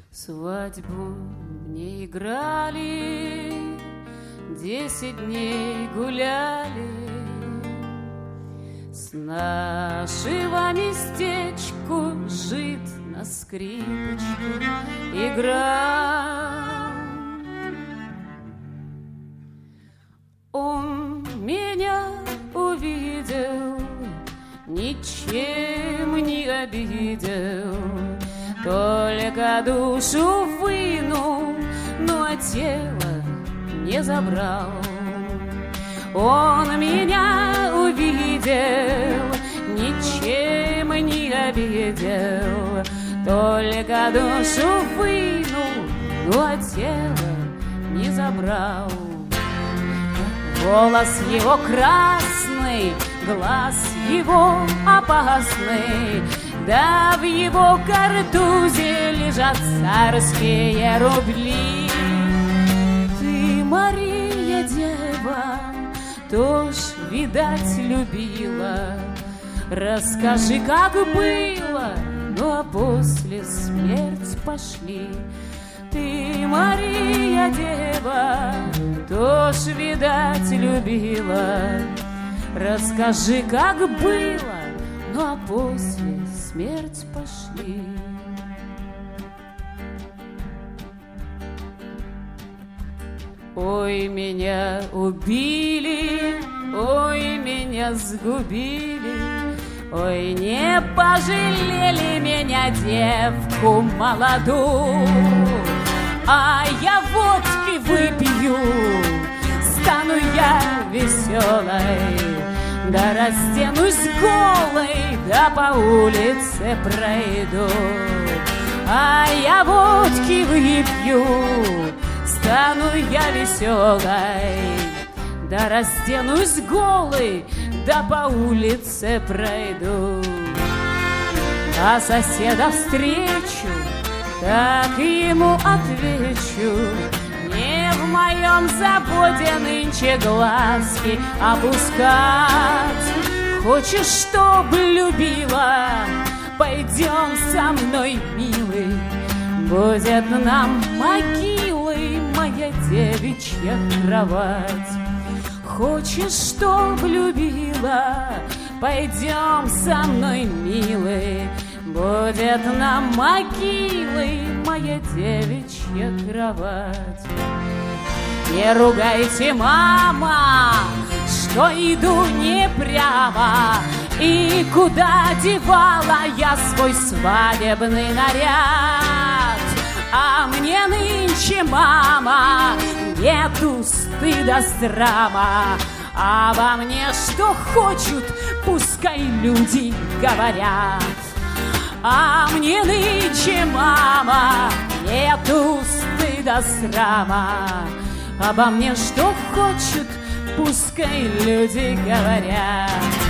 Свадьбу мне играли, 10 дней гуляли, с нашего местечку жид на скрипочке играл. Он меня увидел, ничем не обидел, только душу вынул, но тело не забрал. Он меня увидел, ничем не обидел, только душу вынул, но тело не забрал. Волос его красный, глаз его опасный, да в его картузе лежат царские рубли. Ты, Мария, дева, тоже, видать, любила. Расскажи, как было, ну а после смерть пошли. Ты, Мария, дева, тоже, видать, любила. Расскажи, как было, ну а после смерть пошли. Ой, меня убили, ой, меня сгубили, ой, не пожалели меня, девку молодую. А я водки выпью, стану я веселой, да растянусь голой, да по улице пройду. А я водки выпью, стану я веселой, да растянусь голой, да по улице пройду. А соседа встречу, так ему отвечу: не в моем заводе нынче глазки опускать. Хочешь, чтоб любила? Пойдем со мной, милый, будет нам могилой моя девичья кровать. Хочешь, чтоб любила? Пойдем со мной, милый, будет нам могилой моя девичья кровать. Не ругайте, мама, что иду не прямо, и куда девала я свой свадебный наряд. А мне нынче, мама, нету стыда, срама. Обо мне что хочут, пускай люди говорят. А мне нынче, мама, нету стыда, срама. Обо мне что хочут, пускай люди говорят.